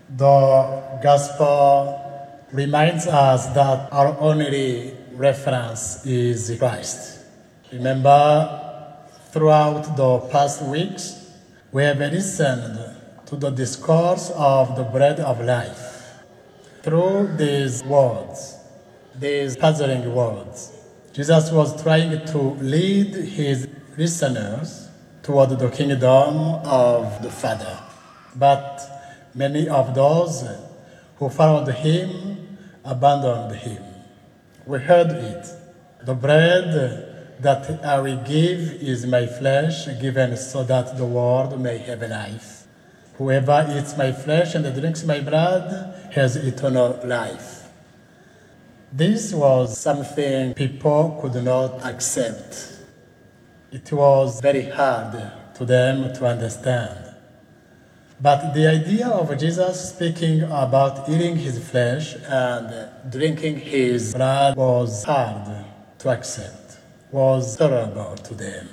The gospel reminds us that our only reference is Christ. Remember, throughout the past weeks, we have listened to the discourse of the bread of life. Through these words, these puzzling words, Jesus was trying to lead his listeners toward the kingdom of the Father. But many of those who followed him abandoned him. We heard it. The bread that I will give is my flesh, given so that the world may have life. Whoever eats my flesh and drinks my blood has eternal life. This was something people could not accept. It was very hard to them to understand. But the idea of Jesus speaking about eating his flesh and drinking his blood was hard to accept, was terrible to them.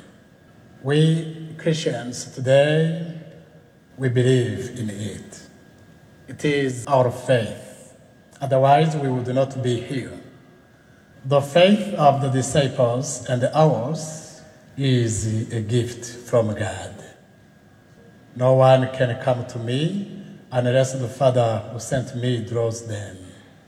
We Christians today, we believe in it. It is our faith. Otherwise, we would not be here. The faith of the disciples and ours is a gift from God. No one can come to me unless the Father who sent me draws them.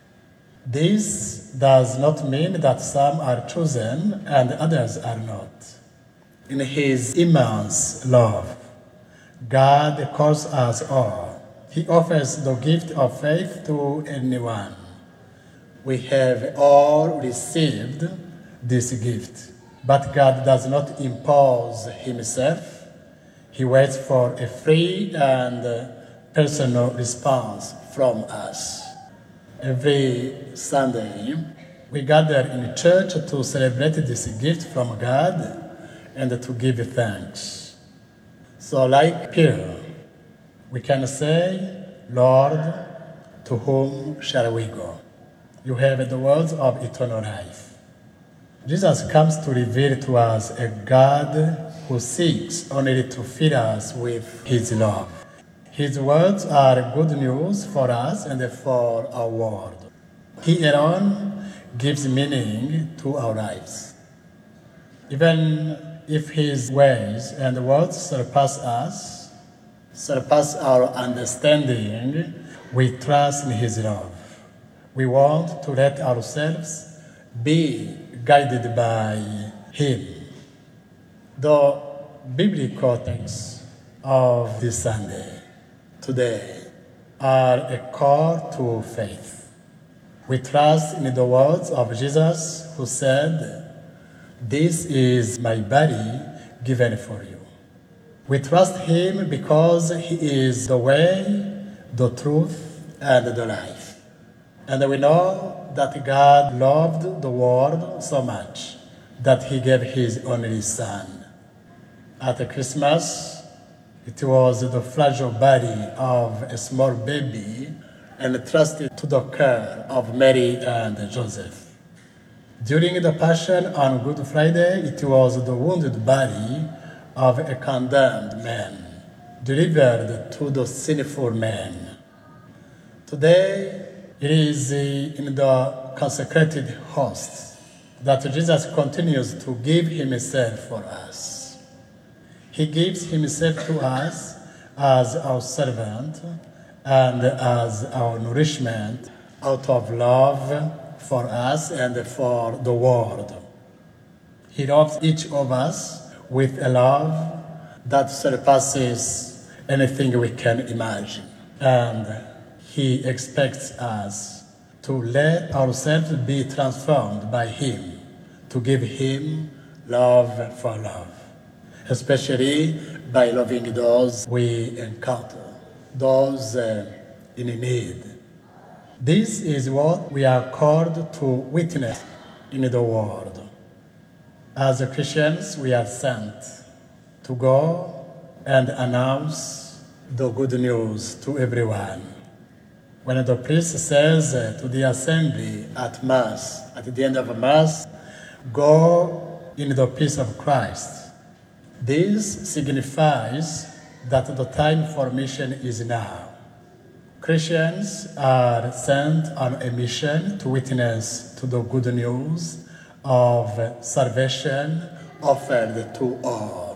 This does not mean that some are chosen and others are not. In his immense love, God calls us all. He offers the gift of faith to anyone. We have all received this gift, but God does not impose himself. He waits for a free and personal response from us. Every Sunday, we gather in church to celebrate this gift from God and to give thanks. So like Peter, we can say, Lord, to whom shall we go? You have the words of eternal life. Jesus comes to reveal to us a God who seeks only to fill us with his love. His words are good news for us and for our world. He alone gives meaning to our lives. Even if his ways and words surpass us, surpass our understanding, we trust in his love. We want to let ourselves be guided by him. The biblical texts of this Sunday, today, are a call to faith. We trust in the words of Jesus who said, "This is my body given for you." We trust him because he is the way, the truth, and the life. And we know that God loved the world so much that he gave his only Son. At Christmas, it was the fragile body of a small baby entrusted to the care of Mary and Joseph. During the Passion on Good Friday, it was the wounded body of a condemned man, delivered to the sinful man. Today, it is in the consecrated host that Jesus continues to give himself for us. He gives himself to us as our servant and as our nourishment out of love for us and for the world. He loves each of us with a love that surpasses anything we can imagine. And he expects us to let ourselves be transformed by him, to give him love for love, especially by loving those we encounter, those in need. This is what we are called to witness in the world. As Christians, we are sent to go and announce the good news to everyone. When the priest says to the assembly at Mass, at the end of Mass, "Go in the peace of Christ," this signifies that the time for mission is now. Christians are sent on a mission to witness to the good news of salvation offered to all.